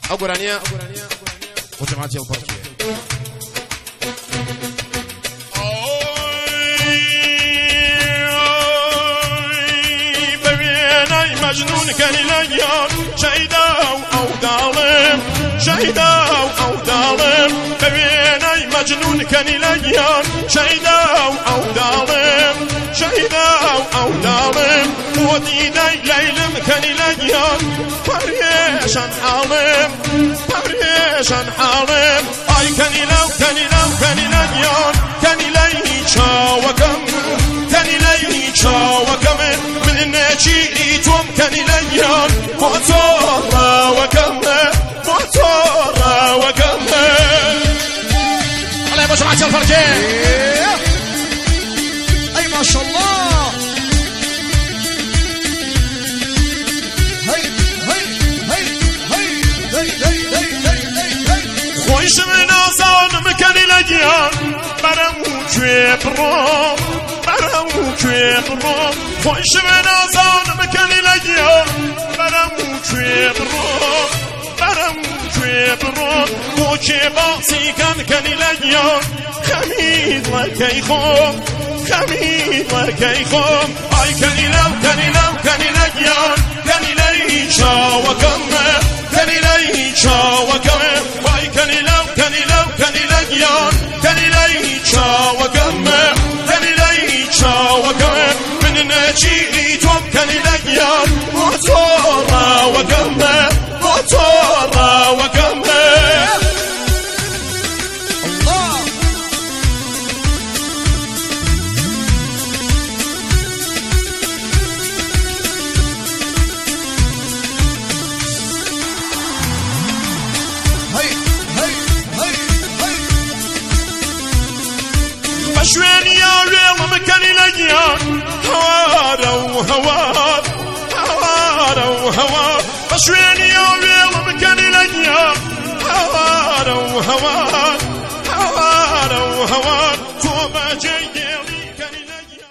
أقرانيا وجماعتي الفرجية ببيني مجنون كان ليان شيدا أو ظالم شيدا أو ظالم ببيني مجنون كان ليان شيدا أو ظالم شيدا أو ظالم وديني ليلم كان ليان بريشان حالم بريشان حالم أي كان ليان كان لي شاوكم كان لي شاوكم من نجي توم كان ليان موتورا وكم موتورا وكم الله يا باشا معك الفرجة أي ما شاء الله خوش من آزان مکن لگیان برامو کوی برام برامو کوی برام خوش من آزان مکن لگیان برامو کوی برام برامو کوی برام تو که باسی کن لگیان خمید لکی خوم خمید لکی خوم آی کنی لگیان کنی لی چاوکم کنی لی چاوکم آی کنی لگیان کنی لی چاوکم کنی لی چاوکم من نجی توم کنی لگیان موتورا وکم موتورا وکم شوين يا ويل مكاني لجيان هوار وهوار هوار وهوار شوين يا ويل مكاني لجيان هوار وهوار هوار وهوار توبة جيد